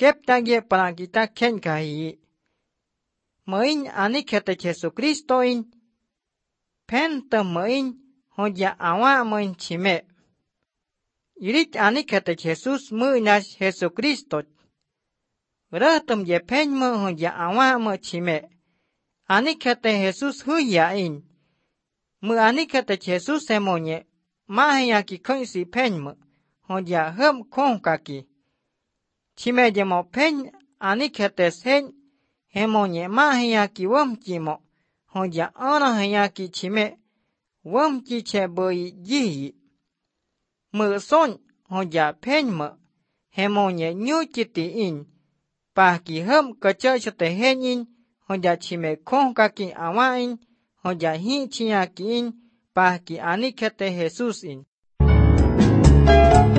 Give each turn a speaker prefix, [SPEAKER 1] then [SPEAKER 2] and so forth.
[SPEAKER 1] kép ta ghé bà kita khen cả hì. Mới anh khét Jesus Christo in. Pen tờ mới hồ dạ awa mình chỉ mẹ. Irit anh khét Jesus mới na Jesus Christo. Rơ tầm dạ pen mơ hồ dạ awa mơ chỉ mẹ. Anh khét Jesus hư dạ in. Mơ anh khét Jesus em mô nhẹ. Mà hay kỳ khơi sĩ pen mơ. Hồ dạ hâm khôn cả kỳ. Chỉ mẹ dạ mô pen anh khét sen. Em mô nhẹ mà hay kỳ vâm chỉ mô. Hồ dạ ơn hay kỳ chỉ mẹ. Vâm chỉ chè bơi dì. Mơ son hồ dạ pen mơ. Em mô nhẹ nhô chỉ tì in. Bà kỳ hâm cơ chơi cho tệ hên in. Hồ dạ chỉ mẹ khôn cả kỳ awa in. Hồ dạ hi chi kỳ in. Bà kỳ anh khét Jesus in.